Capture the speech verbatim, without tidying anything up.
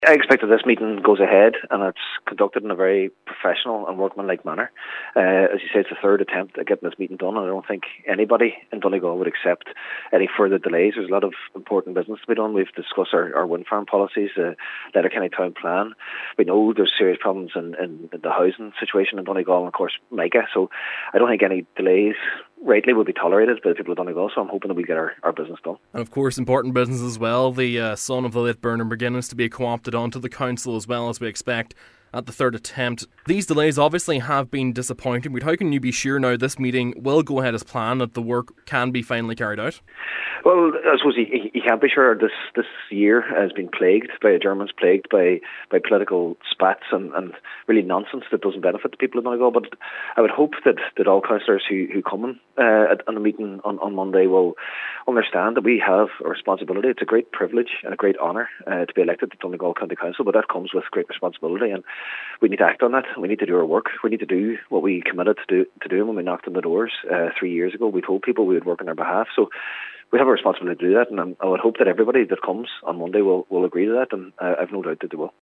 I expect that this meeting goes ahead and it's conducted in a very professional and workmanlike manner. Uh, as you say, it's the third attempt at getting this meeting done, and I don't think anybody in Donegal would accept any further delays. There's a lot of important business to be done. We've discussed our, our wind farm policies, the Letterkenny Town Plan. We know there's serious problems in, in the housing situation in Donegal and, of course, MICA. So I don't think any delays rightly will be tolerated by the people of Donegal, so I'm hoping that we get our, our business done. And of course, important business as well, the uh, son of the late Bernard McGuinness to be co-opted onto the council as well, as we expect at the third attempt. These delays obviously have been disappointing, but how can you be sure now this meeting will go ahead as planned, that the work can be finally carried out? Well, I suppose you, you can't be sure. This this year has been plagued by Germans, plagued by, by political spats and, and really nonsense that doesn't benefit the people of Donegal. But I would hope that, that all councillors who, who come in uh, at, at the meeting on, on Monday will understand that we have a responsibility. It's a great privilege and a great honour uh, to be elected to Donegal County Council, but that comes with great responsibility, and we need to act on that. We need to do our work. We need to do what we committed to do to do when we knocked on the doors uh, three years ago. We told people we would work on their behalf. So we have a responsibility to do that, and I would hope that everybody that comes on Monday will, will agree to that, and uh, I've no doubt that they will.